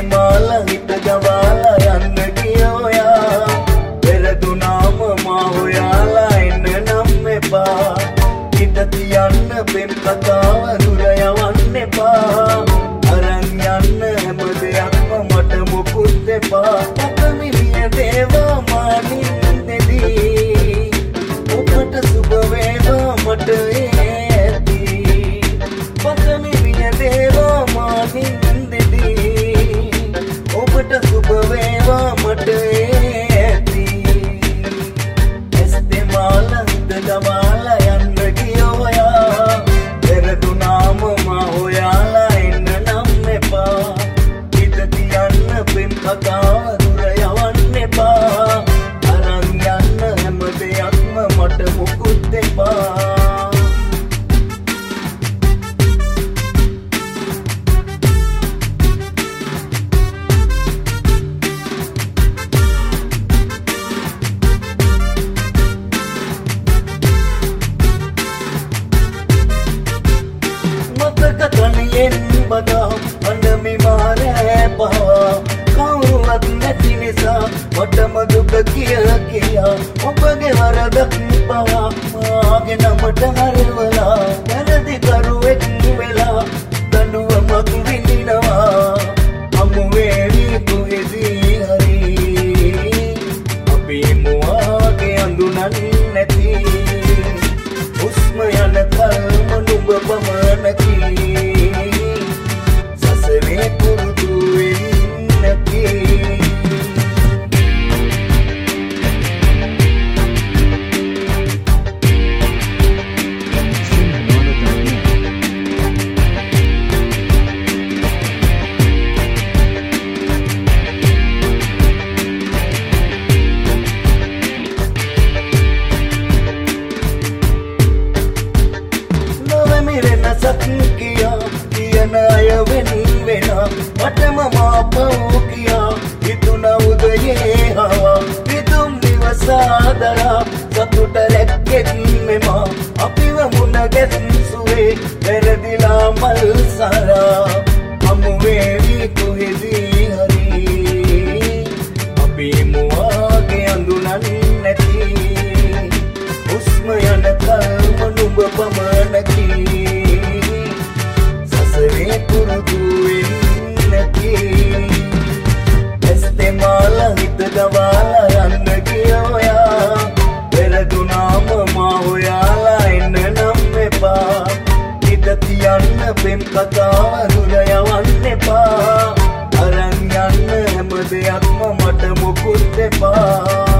මාලා හිත ගවාලා යන්න ගියෝයා පෙරදුනාම මා හොයාලා එන්න නම් එපා හිත තියන්න පෙම් කතාව දුර යවන්න එපා අරන් යන්න හැම දෙයක්ම මට මොකුත් එපා අපමිලිය දේවා මානින්දෙදී ඔබට සුබ වේවා මට ඇති අපමිලිය දේවා මානින්දෙදී ඔබට සුබ වේවා මට ඇති ඇස්තේ මාලා හිත ගවාලා යන්න ගියෝයා පෙරදුනාම මා හොයාලා එන්න නම් එපා හිත තියන්න පෙම් කතාව දුර යවන්න එපා අරන් යන්න හැම දෙයක්ම මට මොකුත් එපා බදා අඬමි මාරේ පහවා කවුරුවත් නැති නිසා මටම දුක කියා ඔබගේ වරදක් පවා මාගේ නමට හරවලා වැරදි කරුවෙක් වෙලා දඬුවමක් විඳිනවා අමු වේවි කොහෙදී හරි අපි මුවාගේ අඳුනන්නේ නැති උස්ම යන කල්ම නුඹ පමණකි කියන අය වෙන මටම මාපව් කියා හිතුණා උදයේ හවා විදුම් නිවසාදරා සතුට රැක්කෙත් මෙමා අපිව මුණ ගැස්සුවේ පෙරදිලා මල් සරා හමු වේවි කොහෙදී හරි අපි මුවාගේ අඳුනන්නේ නැති උස්ම යන කල්ම නුඹ පමණකි පුරුදු වෙන්නකි ඇස්තේ මාලා හිත ගවාලා යන්න ගියෝයා පෙරදුනාම මා හොයාලා එන්න නම් එපා හිත තියන්න පෙම් කතාව දුර යවන්න එපා අරන් යන්න හැම දෙයක්ම මට මොකුත් එපා